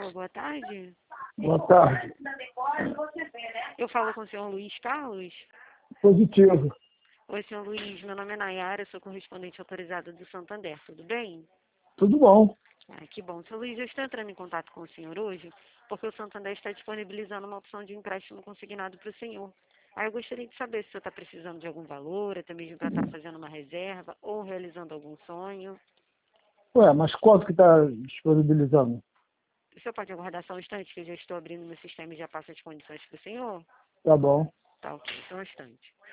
Alô, boa tarde. Boa tarde. Eu falo com o senhor Luiz Carlos. Positivo. Oi, senhor Luiz, meu nome é Nayara, sou correspondente autorizada do Santander, tudo bem? Tudo bom. Ah, que bom. Senhor Luiz, eu estou entrando em contato com o senhor hoje porque o Santander está disponibilizando uma opção de empréstimo consignado para o senhor. Aí eu gostaria de saber se o senhor está precisando de algum valor, até mesmo para estar fazendo uma reserva ou realizando algum sonho. Ué, mas quanto que está disponibilizando? O senhor pode aguardar só um instante que eu já estou abrindo meu sistema e já passo as condições para o senhor? Tá bom. Tá ok, só um instante.